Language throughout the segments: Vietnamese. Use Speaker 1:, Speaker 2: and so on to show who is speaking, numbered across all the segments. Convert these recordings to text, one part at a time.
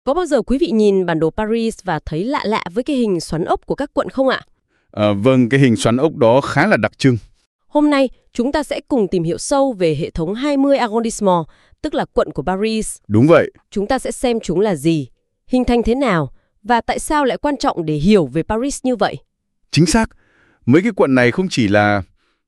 Speaker 1: Có bao giờ quý vị nhìn bản đồ Paris và thấy lạ lạ với cái hình xoắn ốc của các quận không ạ?
Speaker 2: Vâng, cái hình xoắn ốc đó khá là đặc trưng.
Speaker 1: Hôm nay, chúng ta sẽ cùng tìm hiểu sâu về hệ thống 20 arrondissement, tức là quận của Paris.
Speaker 2: Đúng vậy.
Speaker 1: Chúng ta sẽ xem chúng là gì, hình thành thế nào, và tại sao lại quan trọng để hiểu về Paris như vậy.
Speaker 2: Chính xác. Mấy cái quận này không chỉ là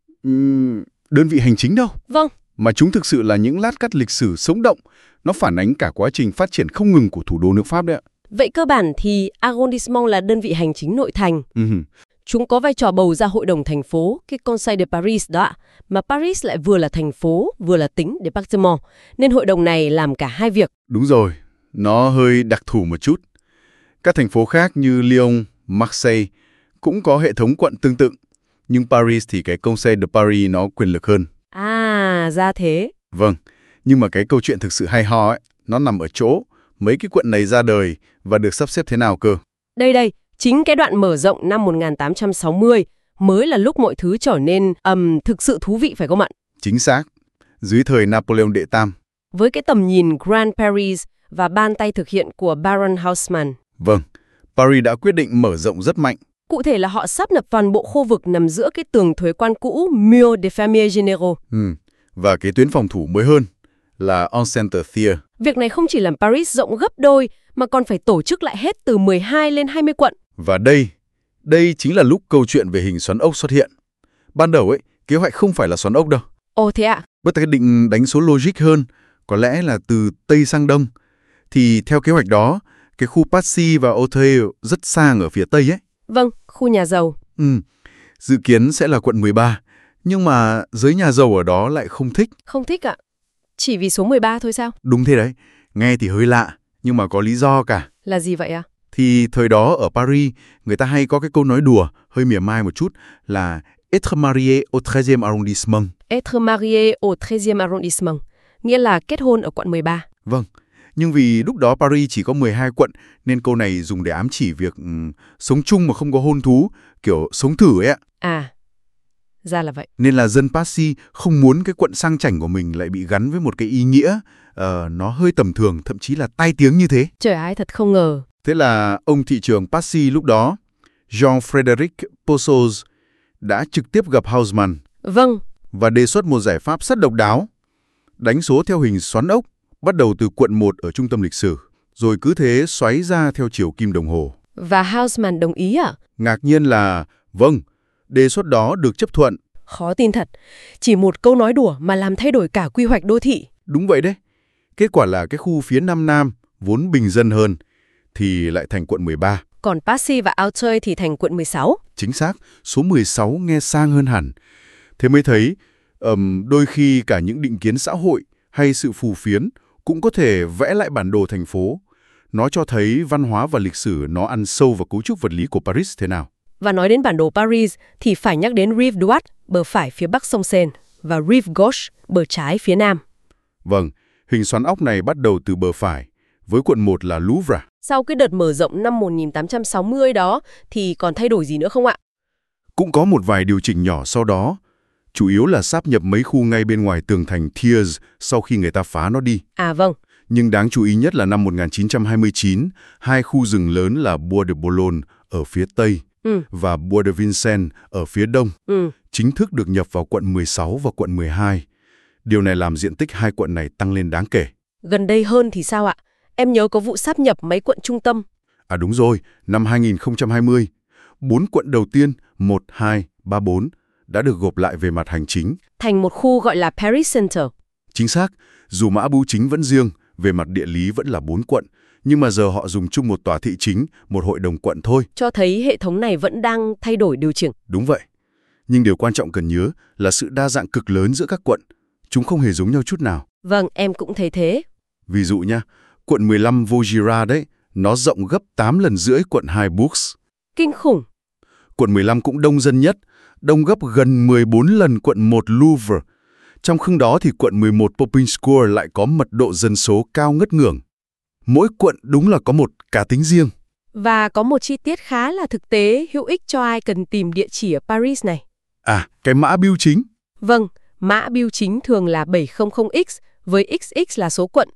Speaker 2: đơn vị hành chính đâu.
Speaker 1: Vâng.
Speaker 2: Mà chúng thực sự là những lát cắt lịch sử sống động. Nó phản ánh cả quá trình phát triển không ngừng của thủ đô nước Pháp đấy ạ.
Speaker 1: Vậy cơ bản thì arrondissement là đơn vị hành chính nội thành. Chúng có vai trò bầu ra hội đồng thành phố, cái Conseil de Paris đó ạ. Mà Paris lại vừa là thành phố, vừa là tỉnh département. Nên hội đồng này làm cả hai việc.
Speaker 2: Đúng rồi, nó hơi đặc thù một chút. Các thành phố khác như Lyon, Marseille cũng có hệ thống quận tương tự. Nhưng Paris thì cái Conseil de Paris nó quyền lực hơn.
Speaker 1: À, ra thế.
Speaker 2: Vâng, nhưng mà cái câu chuyện thực sự hay ho ấy, nó nằm ở chỗ mấy cái quận này ra đời và được sắp xếp thế nào cơ.
Speaker 1: Đây, chính cái đoạn mở rộng năm 1860 mới là lúc mọi thứ trở nên thực sự thú vị phải không ạ?
Speaker 2: Chính xác, dưới thời Napoleon đệ tam.
Speaker 1: Với cái tầm nhìn Grand Paris và ban tay thực hiện của Baron Haussmann.
Speaker 2: Vâng, Paris đã quyết định mở rộng rất mạnh.
Speaker 1: Cụ thể là họ sáp nhập toàn bộ khu vực nằm giữa cái tường thuế quan cũ Mur des Fermiers Généraux.
Speaker 2: Và cái tuyến phòng thủ mới hơn là Enceinte Thiers.
Speaker 1: Việc này không chỉ làm Paris rộng gấp đôi mà còn phải tổ chức lại hết từ 12 lên 20 quận.
Speaker 2: Và đây chính là lúc câu chuyện về hình xoắn ốc xuất hiện. Ban đầu ấy, kế hoạch không phải là xoắn ốc đâu.
Speaker 1: Ồ thế ạ?
Speaker 2: Bất cái định đánh số logic hơn, có lẽ là từ Tây sang Đông. Thì theo kế hoạch đó, cái khu Passy và Auteuil rất sang ở phía Tây ấy.
Speaker 1: Vâng, khu nhà giàu.
Speaker 2: Dự kiến sẽ là quận 13, nhưng mà giới nhà giàu ở đó lại không thích.
Speaker 1: Không thích ạ? Chỉ vì số 13 thôi sao?
Speaker 2: Đúng thế đấy, nghe thì hơi lạ, nhưng mà có lý do cả.
Speaker 1: Là gì vậy ạ?
Speaker 2: Thì thời đó ở Paris, người ta hay có cái câu nói đùa, hơi mỉa mai một chút, là être marié au 13e arrondissement.
Speaker 1: Être marié au 13e arrondissement, nghĩa là kết hôn ở quận 13.
Speaker 2: Vâng, nhưng vì lúc đó Paris chỉ có 12 quận, nên câu này dùng để ám chỉ việc sống chung mà không có hôn thú, kiểu sống thử ấy ạ.
Speaker 1: À, ra là vậy.
Speaker 2: Nên là dân Passy không muốn cái quận sang chảnh của mình lại bị gắn với một cái ý nghĩa nó hơi tầm thường, thậm chí là tai tiếng như thế.
Speaker 1: Trời ơi, thật không ngờ.
Speaker 2: Thế là ông thị trưởng Passy lúc đó, Jean-Frédéric Possaux, đã trực tiếp gặp Haussmann.
Speaker 1: Vâng.
Speaker 2: Và đề xuất một giải pháp rất độc đáo. Đánh số theo hình xoắn ốc, bắt đầu từ quận 1 ở trung tâm lịch sử, rồi cứ thế xoáy ra theo chiều kim đồng hồ.
Speaker 1: Và Haussmann đồng ý à?
Speaker 2: Ngạc nhiên là, vâng, đề xuất đó được chấp thuận.
Speaker 1: Khó tin thật. Chỉ một câu nói đùa mà làm thay đổi cả quy hoạch đô thị.
Speaker 2: Đúng vậy đấy. Kết quả là cái khu phía Nam vốn bình dân hơn, thì lại thành quận 13.
Speaker 1: Còn Passy và Auteuil thì thành quận 16.
Speaker 2: Chính xác, số 16 nghe sang hơn hẳn. Thế mới thấy, đôi khi cả những định kiến xã hội hay sự phù phiến cũng có thể vẽ lại bản đồ thành phố. Nó cho thấy văn hóa và lịch sử nó ăn sâu vào cấu trúc vật lý của Paris thế nào.
Speaker 1: Và nói đến bản đồ Paris thì phải nhắc đến Rive Droite, bờ phải phía bắc sông Seine, và Rive Gauche, bờ trái phía nam.
Speaker 2: Vâng, hình xoắn ốc này bắt đầu từ bờ phải, với quận 1 là Louvre.
Speaker 1: Sau cái đợt mở rộng năm 1860 đó thì còn thay đổi gì nữa không ạ?
Speaker 2: Cũng có một vài điều chỉnh nhỏ sau đó, chủ yếu là sáp nhập mấy khu ngay bên ngoài tường thành Thiers sau khi người ta phá nó đi.
Speaker 1: À vâng.
Speaker 2: Nhưng đáng chú ý nhất là năm 1929, hai khu rừng lớn là Bois de Boulogne ở phía Tây và Bois de Vincennes ở phía Đông chính thức được nhập vào quận 16 và quận 12. Điều này làm diện tích hai quận này tăng lên đáng kể.
Speaker 1: Gần đây hơn thì sao ạ? Em nhớ có vụ sáp nhập mấy quận trung tâm.
Speaker 2: À đúng rồi, năm 2020, 4 quận đầu tiên, 1, 2, 3, 4, đã được gộp lại về mặt hành chính.
Speaker 1: Thành một khu gọi là Paris Center.
Speaker 2: Chính xác, dù mã bưu chính vẫn riêng, về mặt địa lý vẫn là 4 quận, nhưng mà giờ họ dùng chung một tòa thị chính, một hội đồng quận thôi.
Speaker 1: Cho thấy hệ thống này vẫn đang thay đổi điều chỉnh.
Speaker 2: Đúng vậy. Nhưng điều quan trọng cần nhớ là sự đa dạng cực lớn giữa các quận. Chúng không hề giống nhau chút nào.
Speaker 1: Vâng, em cũng thấy thế.
Speaker 2: Ví dụ nha, quận 15 Vaugirard đấy, nó rộng gấp 8 lần rưỡi quận 2 Bourg.
Speaker 1: Kinh khủng.
Speaker 2: Quận 15 cũng đông dân nhất, đông gấp gần 14 lần quận 1 Louvre. Trong khi đó thì quận 11 Popincourt lại có mật độ dân số cao ngất ngưởng. Mỗi quận đúng là có một cá tính riêng.
Speaker 1: Và có một chi tiết khá là thực tế, hữu ích cho ai cần tìm địa chỉ ở Paris này.
Speaker 2: À, cái mã bưu chính.
Speaker 1: Vâng, mã bưu chính thường là 700X, với XX là số quận.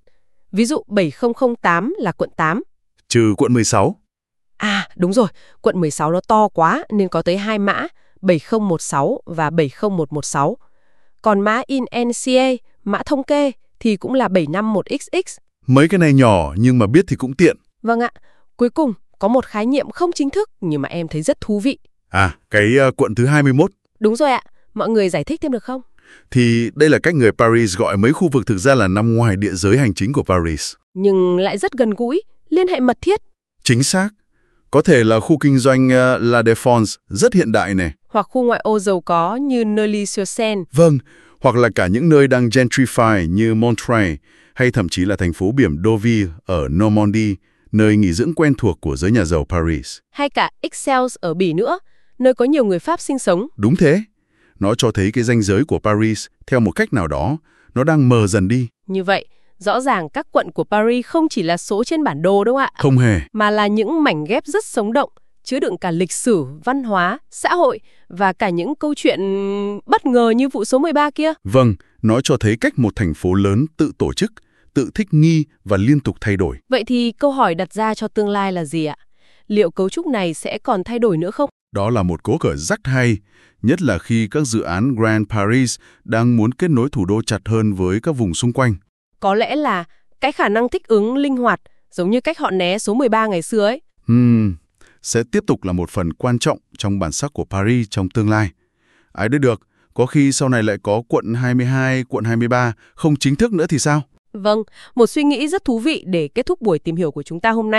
Speaker 1: Ví dụ 7008 là quận 8.
Speaker 2: Trừ quận 16.
Speaker 1: À, đúng rồi, quận 16 nó to quá nên có tới 2 mã, 7016 và 70116. Còn mã in NCA, mã thống kê, thì cũng là 751XX.
Speaker 2: Mấy cái này nhỏ nhưng mà biết thì cũng tiện.
Speaker 1: Vâng ạ. Cuối cùng, có một khái niệm không chính thức nhưng mà em thấy rất thú vị.
Speaker 2: À, cái quận thứ 21.
Speaker 1: Đúng rồi ạ. Mọi người giải thích thêm được không?
Speaker 2: Thì đây là cách người Paris gọi mấy khu vực thực ra là nằm ngoài địa giới hành chính của Paris.
Speaker 1: Nhưng lại rất gần gũi, liên hệ mật thiết.
Speaker 2: Chính xác. Có thể là khu kinh doanh La Défense, rất hiện đại này.
Speaker 1: Hoặc khu ngoại ô giàu có như Neuilly-sur-Seine.
Speaker 2: Vâng, hoặc là cả những nơi đang gentrify như Montreuil, hay thậm chí là thành phố biển Deauville ở Normandy, nơi nghỉ dưỡng quen thuộc của giới nhà giàu Paris.
Speaker 1: Hay cả Ixelles ở Bỉ nữa, nơi có nhiều người Pháp sinh sống.
Speaker 2: Đúng thế. Nó cho thấy cái ranh giới của Paris, theo một cách nào đó, nó đang mờ dần đi.
Speaker 1: Như vậy, rõ ràng các quận của Paris không chỉ là số trên bản đồ đâu ạ.
Speaker 2: Không hề.
Speaker 1: Mà là những mảnh ghép rất sống động, chứa đựng cả lịch sử, văn hóa, xã hội và cả những câu chuyện bất ngờ như vụ số 13 kia.
Speaker 2: Vâng, nó cho thấy cách một thành phố lớn tự tổ chức, tự thích nghi và liên tục thay đổi.
Speaker 1: Vậy thì câu hỏi đặt ra cho tương lai là gì ạ? Liệu cấu trúc này sẽ còn thay đổi nữa không?
Speaker 2: Đó là một cỗ cờ rất hay, nhất là khi các dự án Grand Paris đang muốn kết nối thủ đô chặt hơn với các vùng xung quanh.
Speaker 1: Có lẽ là cái khả năng thích ứng linh hoạt, giống như cách họ né số 13 ngày xưa ấy.
Speaker 2: Sẽ tiếp tục là một phần quan trọng trong bản sắc của Paris trong tương lai. Ai biết được, có khi sau này lại có quận 22, quận 23 không chính thức nữa thì sao?
Speaker 1: Vâng, một suy nghĩ rất thú vị để kết thúc buổi tìm hiểu của chúng ta hôm nay.